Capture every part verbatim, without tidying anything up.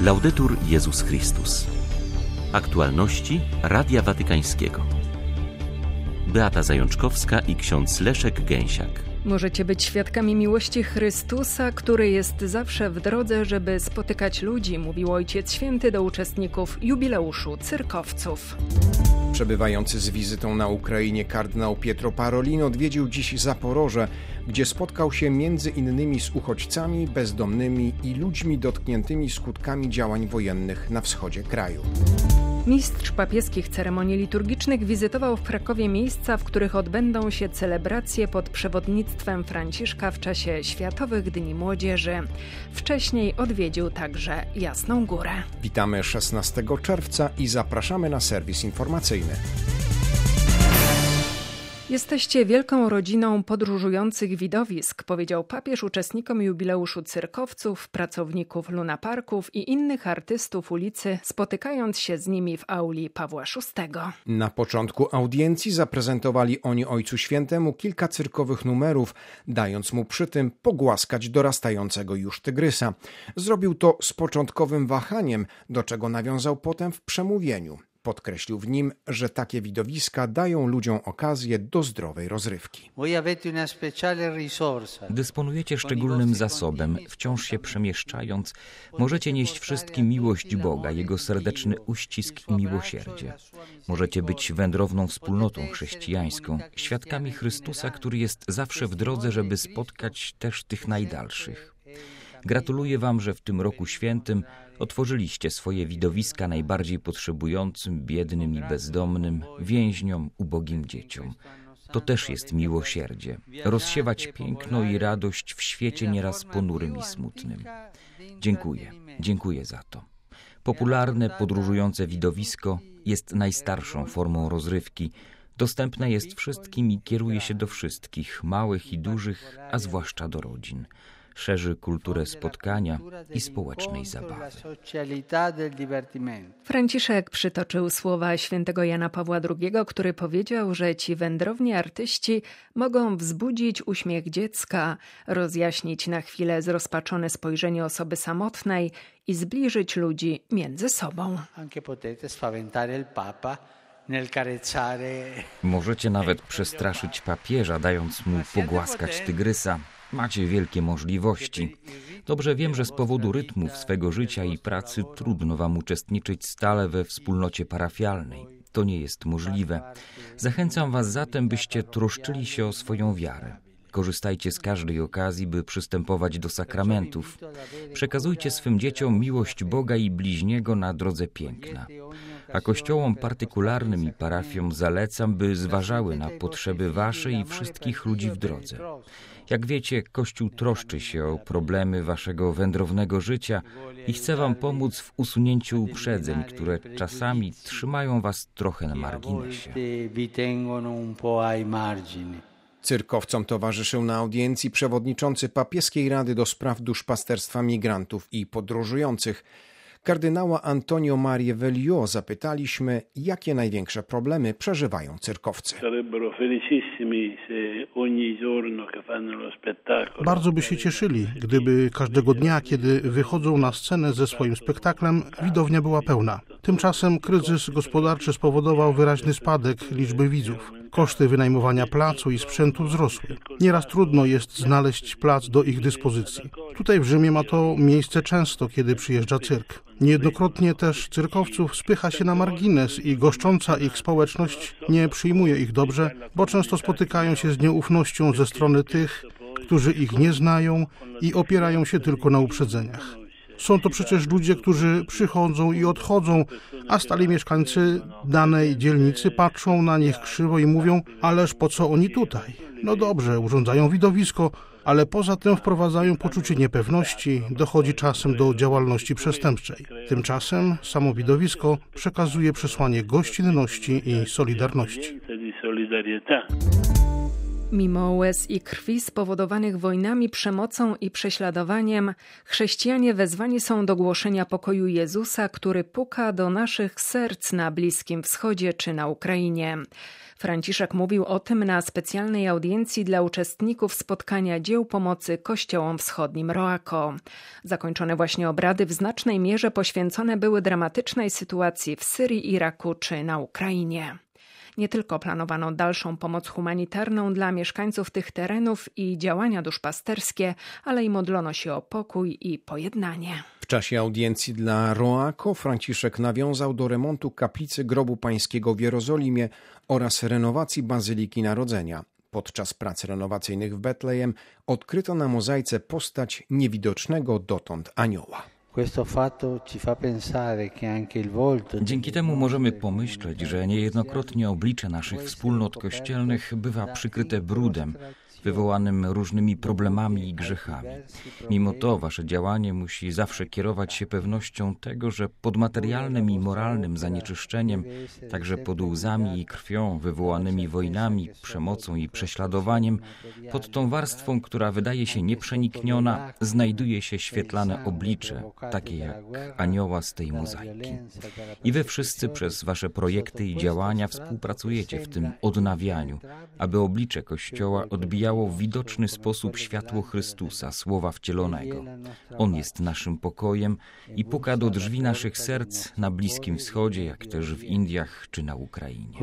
Laudetur Jezus Chrystus. Aktualności Radia Watykańskiego. Beata Zajączkowska i ksiądz Leszek Gęsiak. Możecie być świadkami miłości Chrystusa, który jest zawsze w drodze, żeby spotykać ludzi, mówił Ojciec Święty do uczestników jubileuszu cyrkowców. Przebywający z wizytą na Ukrainie kardynał Pietro Parolin odwiedził dziś Zaporoże, gdzie spotkał się między innymi z uchodźcami, bezdomnymi i ludźmi dotkniętymi skutkami działań wojennych na wschodzie kraju. Mistrz papieskich ceremonii liturgicznych wizytował w Krakowie miejsca, w których odbędą się celebracje pod przewodnictwem Franciszka w czasie Światowych Dni Młodzieży. Wcześniej odwiedził także Jasną Górę. Witamy szesnastego czerwca i zapraszamy na serwis informacyjny. Jesteście wielką rodziną podróżujących widowisk, powiedział papież uczestnikom jubileuszu cyrkowców, pracowników lunaparków i innych artystów ulicy, spotykając się z nimi w auli Pawła szóstego. Na początku audiencji zaprezentowali oni Ojcu Świętemu kilka cyrkowych numerów, dając mu przy tym pogłaskać dorastającego już tygrysa. Zrobił to z początkowym wahaniem, do czego nawiązał potem w przemówieniu. Podkreślił w nim, że takie widowiska dają ludziom okazję do zdrowej rozrywki. Dysponujecie szczególnym zasobem, wciąż się przemieszczając, możecie nieść wszystkim miłość Boga, Jego serdeczny uścisk i miłosierdzie. Możecie być wędrowną wspólnotą chrześcijańską, świadkami Chrystusa, który jest zawsze w drodze, żeby spotkać też tych najdalszych. Gratuluję Wam, że w tym roku świętym otworzyliście swoje widowiska najbardziej potrzebującym, biednym i bezdomnym, więźniom, ubogim dzieciom. To też jest miłosierdzie. Rozsiewać piękno i radość w świecie nieraz ponurym i smutnym. Dziękuję, dziękuję za to. Popularne, podróżujące widowisko jest najstarszą formą rozrywki. Dostępne jest wszystkim i kieruje się do wszystkich, małych i dużych, a zwłaszcza do rodzin. Szerzy kulturę spotkania i społecznej zabawy. Franciszek przytoczył słowa świętego Jana Pawła drugiego, który powiedział, że ci wędrowni artyści mogą wzbudzić uśmiech dziecka, rozjaśnić na chwilę zrozpaczone spojrzenie osoby samotnej i zbliżyć ludzi między sobą. Możecie nawet przestraszyć papieża, dając mu pogłaskać tygrysa. Macie wielkie możliwości. Dobrze wiem, że z powodu rytmów swego życia i pracy trudno Wam uczestniczyć stale we wspólnocie parafialnej. To nie jest możliwe. Zachęcam Was zatem, byście troszczyli się o swoją wiarę. Korzystajcie z każdej okazji, by przystępować do sakramentów. Przekazujcie swym dzieciom miłość Boga i bliźniego na drodze piękna. A kościołom partykularnym i parafiom zalecam, by zważały na potrzeby Wasze i wszystkich ludzi w drodze. Jak wiecie, Kościół troszczy się o problemy Waszego wędrownego życia i chce Wam pomóc w usunięciu uprzedzeń, które czasami trzymają Was trochę na marginesie. Cyrkowcom towarzyszył na audiencji przewodniczący Papieskiej Rady do Spraw Duszpasterstwa Migrantów i Podróżujących. Kardynała Antonio Marię Velio zapytaliśmy, jakie największe problemy przeżywają cyrkowcy. Bardzo by się cieszyli, gdyby każdego dnia, kiedy wychodzą na scenę ze swoim spektaklem, widownia była pełna. Tymczasem kryzys gospodarczy spowodował wyraźny spadek liczby widzów. Koszty wynajmowania placu i sprzętu wzrosły. Nieraz trudno jest znaleźć plac do ich dyspozycji. Tutaj w Rzymie ma to miejsce często, kiedy przyjeżdża cyrk. Niejednokrotnie też cyrkowców spycha się na margines i goszcząca ich społeczność nie przyjmuje ich dobrze, bo często spotykają się z nieufnością ze strony tych, którzy ich nie znają i opierają się tylko na uprzedzeniach. Są to przecież ludzie, którzy przychodzą i odchodzą, a stali mieszkańcy danej dzielnicy patrzą na nich krzywo i mówią: ależ po co oni tutaj? No dobrze, urządzają widowisko, ale poza tym wprowadzają poczucie niepewności, dochodzi czasem do działalności przestępczej. Tymczasem samo widowisko przekazuje przesłanie gościnności i solidarności. Mimo łez i krwi spowodowanych wojnami, przemocą i prześladowaniem, chrześcijanie wezwani są do głoszenia pokoju Jezusa, który puka do naszych serc na Bliskim Wschodzie czy na Ukrainie. Franciszek mówił o tym na specjalnej audiencji dla uczestników spotkania dzieł pomocy Kościołom Wschodnim Roako. Zakończone właśnie obrady w znacznej mierze poświęcone były dramatycznej sytuacji w Syrii, Iraku czy na Ukrainie. Nie tylko planowano dalszą pomoc humanitarną dla mieszkańców tych terenów i działania duszpasterskie, ale i modlono się o pokój i pojednanie. W czasie audiencji dla Roako Franciszek nawiązał do remontu kaplicy Grobu Pańskiego w Jerozolimie oraz renowacji Bazyliki Narodzenia. Podczas prac renowacyjnych w Betlejem odkryto na mozaice postać niewidocznego dotąd anioła. Dzięki temu możemy pomyśleć, że niejednokrotnie oblicze naszych wspólnot kościelnych bywa przykryte brudem, wywołanym różnymi problemami i grzechami. Mimo to wasze działanie musi zawsze kierować się pewnością tego, że pod materialnym i moralnym zanieczyszczeniem, także pod łzami i krwią wywołanymi wojnami, przemocą i prześladowaniem, pod tą warstwą, która wydaje się nieprzenikniona, znajduje się świetlane oblicze, takie jak anioła z tej mozaiki. I wy wszyscy przez wasze projekty i działania współpracujecie w tym odnawianiu, aby oblicze Kościoła odbijało w widoczny sposób światło Chrystusa, Słowa Wcielonego. On jest naszym pokojem i puka do drzwi naszych serc na Bliskim Wschodzie, jak też w Indiach czy na Ukrainie.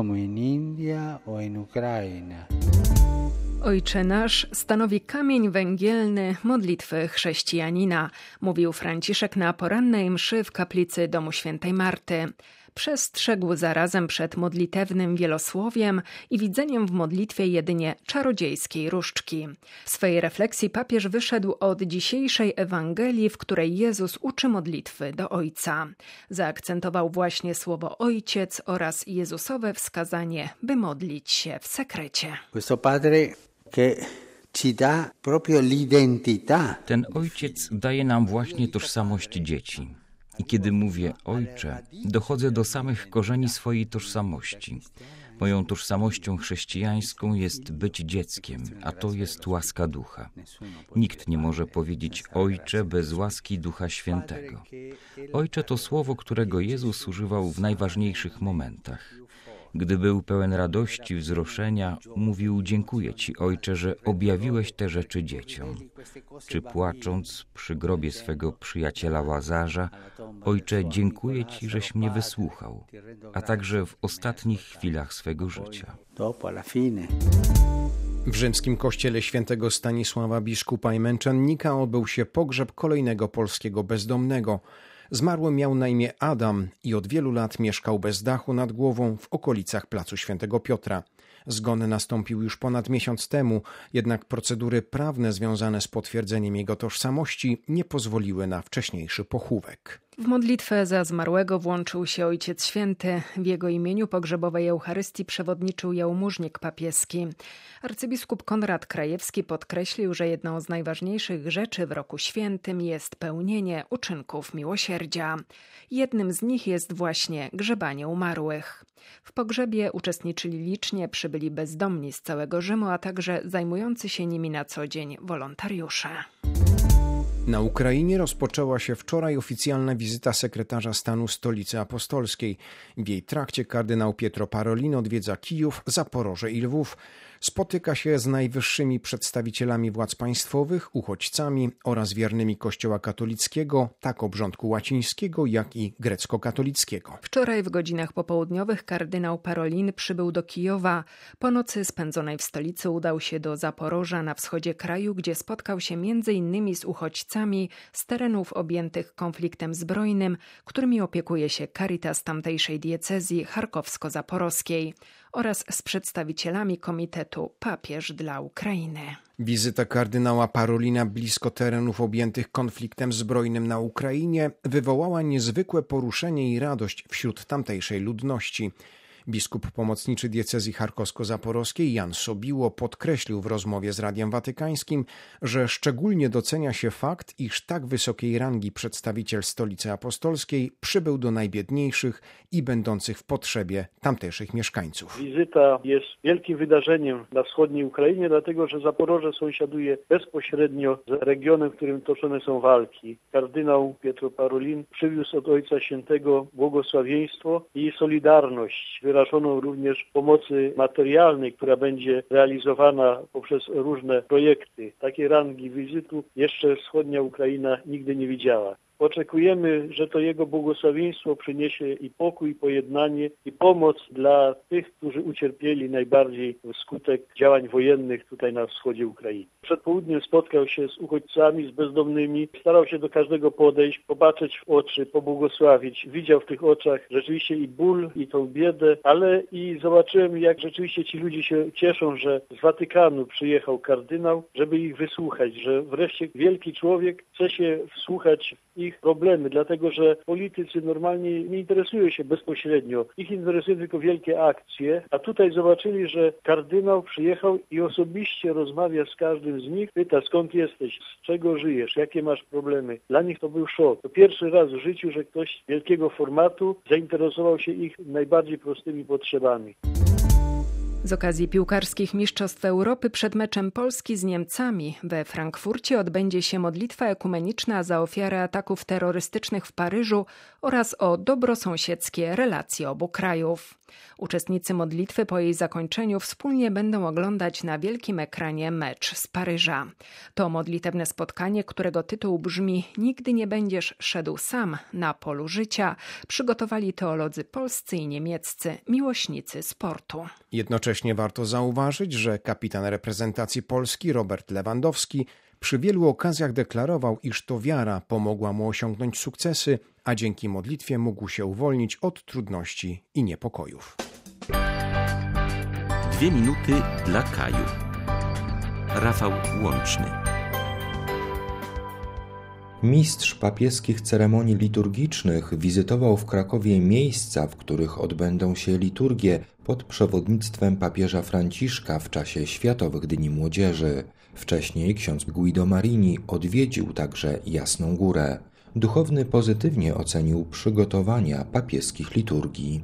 Ojcze nasz stanowi kamień węgielny modlitwy chrześcijanina, mówił Franciszek na porannej mszy w kaplicy Domu Świętej Marty. Przestrzegł zarazem przed modlitewnym wielosłowiem i widzeniem w modlitwie jedynie czarodziejskiej różdżki. W swej refleksji papież wyszedł od dzisiejszej Ewangelii, w której Jezus uczy modlitwy do Ojca. Zaakcentował właśnie słowo Ojciec oraz Jezusowe wskazanie, by modlić się w sekrecie. Ten Ojciec daje nam właśnie tożsamość dzieci. I kiedy mówię Ojcze, dochodzę do samych korzeni swojej tożsamości. Moją tożsamością chrześcijańską jest być dzieckiem, a to jest łaska Ducha. Nikt nie może powiedzieć Ojcze bez łaski Ducha Świętego. Ojcze to słowo, którego Jezus używał w najważniejszych momentach. Gdy był pełen radości, wzruszenia, mówił: dziękuję Ci, Ojcze, że objawiłeś te rzeczy dzieciom. Czy płacząc przy grobie swego przyjaciela Łazarza: Ojcze, dziękuję Ci, żeś mnie wysłuchał, a także w ostatnich chwilach swego życia. W rzymskim kościele świętego Stanisława biskupa i męczennika odbył się pogrzeb kolejnego polskiego bezdomnego. Zmarły miał na imię Adam i od wielu lat mieszkał bez dachu nad głową w okolicach placu Świętego Piotra. Zgon nastąpił już ponad miesiąc temu, jednak procedury prawne związane z potwierdzeniem jego tożsamości nie pozwoliły na wcześniejszy pochówek. W modlitwę za zmarłego włączył się Ojciec Święty. W jego imieniu pogrzebowej Eucharystii przewodniczył jałmużnik papieski. Arcybiskup Konrad Krajewski podkreślił, że jedną z najważniejszych rzeczy w roku świętym jest pełnienie uczynków miłosierdzia. Jednym z nich jest właśnie grzebanie umarłych. W pogrzebie uczestniczyli licznie przybyli bezdomni z całego Rzymu, a także zajmujący się nimi na co dzień wolontariusze. Na Ukrainie rozpoczęła się wczoraj oficjalna wizyta sekretarza stanu Stolicy Apostolskiej. W jej trakcie kardynał Pietro Parolin odwiedza Kijów, Zaporoże i Lwów. Spotyka się z najwyższymi przedstawicielami władz państwowych, uchodźcami oraz wiernymi Kościoła katolickiego, tak obrządku łacińskiego, jak i grecko-katolickiego. Wczoraj w godzinach popołudniowych kardynał Parolin przybył do Kijowa. Po nocy spędzonej w stolicy udał się do Zaporoża na wschodzie kraju, gdzie spotkał się między innymi z uchodźcami z terenów objętych konfliktem zbrojnym, którymi opiekuje się Caritas tamtejszej diecezji charkowsko-zaporowskiej, oraz z przedstawicielami Komitetu Papież dla Ukrainy. Wizyta kardynała Parolina blisko terenów objętych konfliktem zbrojnym na Ukrainie wywołała niezwykłe poruszenie i radość wśród tamtejszej ludności. Biskup pomocniczy diecezji charkowsko-zaporowskiej Jan Sobiło podkreślił w rozmowie z Radiem Watykańskim, że szczególnie docenia się fakt, iż tak wysokiej rangi przedstawiciel Stolicy Apostolskiej przybył do najbiedniejszych i będących w potrzebie tamtejszych mieszkańców. Wizyta jest wielkim wydarzeniem na wschodniej Ukrainie, dlatego że Zaporoże sąsiaduje bezpośrednio z regionem, w którym toczone są walki. Kardynał Pietro Parolin przywiózł od Ojca Świętego błogosławieństwo i solidarność, wyrażoną również pomocy materialnej, która będzie realizowana poprzez różne projekty. Takiej rangi wizytu jeszcze wschodnia Ukraina nigdy nie widziała. Oczekujemy, że to Jego błogosławieństwo przyniesie i pokój, i pojednanie, i pomoc dla tych, którzy ucierpieli najbardziej wskutek działań wojennych tutaj na wschodzie Ukrainy. Przed południem spotkał się z uchodźcami, z bezdomnymi, starał się do każdego podejść, popatrzeć w oczy, pobłogosławić. Widział w tych oczach rzeczywiście i ból, i tą biedę, ale i zobaczyłem, jak rzeczywiście ci ludzie się cieszą, że z Watykanu przyjechał kardynał, żeby ich wysłuchać, że wreszcie wielki człowiek chce się wsłuchać w ich problemy, dlatego że politycy normalnie nie interesują się bezpośrednio. Ich interesują tylko wielkie akcje, a tutaj zobaczyli, że kardynał przyjechał i osobiście rozmawia z każdym z nich, pyta, skąd jesteś, z czego żyjesz, jakie masz problemy. Dla nich to był szok. To pierwszy raz w życiu, że ktoś wielkiego formatu zainteresował się ich najbardziej prostymi potrzebami. Z okazji piłkarskich Mistrzostw Europy przed meczem Polski z Niemcami we Frankfurcie odbędzie się modlitwa ekumeniczna za ofiary ataków terrorystycznych w Paryżu oraz o dobrosąsiedzkie relacje obu krajów. Uczestnicy modlitwy po jej zakończeniu wspólnie będą oglądać na wielkim ekranie mecz z Paryża. To modlitewne spotkanie, którego tytuł brzmi „Nigdy nie będziesz szedł sam na polu życia”, przygotowali teolodzy polscy i niemieccy, miłośnicy sportu. Jednocześnie warto zauważyć, że kapitan reprezentacji Polski Robert Lewandowski przy wielu okazjach deklarował, iż to wiara pomogła mu osiągnąć sukcesy, a dzięki modlitwie mógł się uwolnić od trudności i niepokojów. Dwie minuty dla Kaju. Rafał Łączny. Mistrz papieskich ceremonii liturgicznych wizytował w Krakowie miejsca, w których odbędą się liturgie pod przewodnictwem papieża Franciszka w czasie Światowych Dni Młodzieży. Wcześniej ksiądz Guido Marini odwiedził także Jasną Górę. Duchowny pozytywnie ocenił przygotowania papieskich liturgii.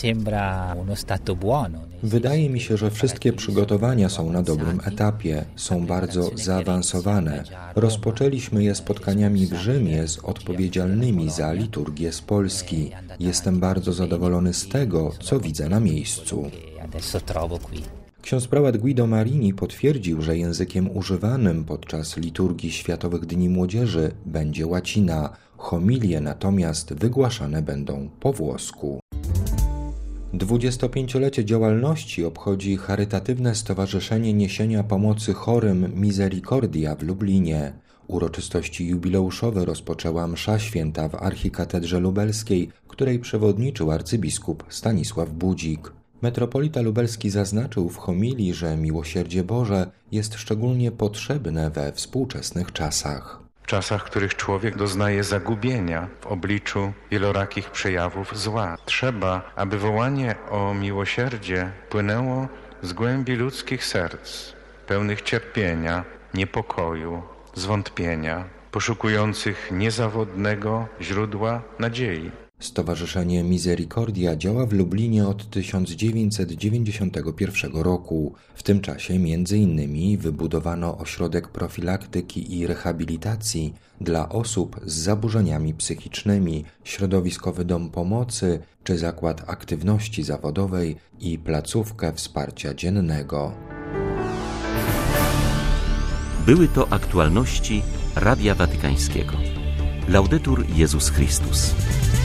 Wydaje mi się, że wszystkie przygotowania są na dobrym etapie, są bardzo zaawansowane. Rozpoczęliśmy je spotkaniami w Rzymie z odpowiedzialnymi za liturgię z Polski. Jestem bardzo zadowolony z tego, co widzę na miejscu. Ksiądz prałat Guido Marini potwierdził, że językiem używanym podczas liturgii Światowych Dni Młodzieży będzie łacina, homilie natomiast wygłaszane będą po włosku. dwudziestopięciolecie działalności obchodzi charytatywne Stowarzyszenie Niesienia Pomocy Chorym Misericordia w Lublinie. Uroczystości jubileuszowe rozpoczęła msza święta w archikatedrze lubelskiej, której przewodniczył arcybiskup Stanisław Budzik. Metropolita lubelski zaznaczył w homilii, że miłosierdzie Boże jest szczególnie potrzebne we współczesnych czasach. W czasach, w których człowiek doznaje zagubienia w obliczu wielorakich przejawów zła. Trzeba, aby wołanie o miłosierdzie płynęło z głębi ludzkich serc, pełnych cierpienia, niepokoju, zwątpienia, poszukujących niezawodnego źródła nadziei. Stowarzyszenie Misericordia działa w Lublinie od tysiąc dziewięćset dziewięćdziesiątego pierwszego roku. W tym czasie między innymi wybudowano ośrodek profilaktyki i rehabilitacji dla osób z zaburzeniami psychicznymi, środowiskowy dom pomocy czy zakład aktywności zawodowej i placówkę wsparcia dziennego. Były to aktualności Radia Watykańskiego. Laudetur Jezus Chrystus.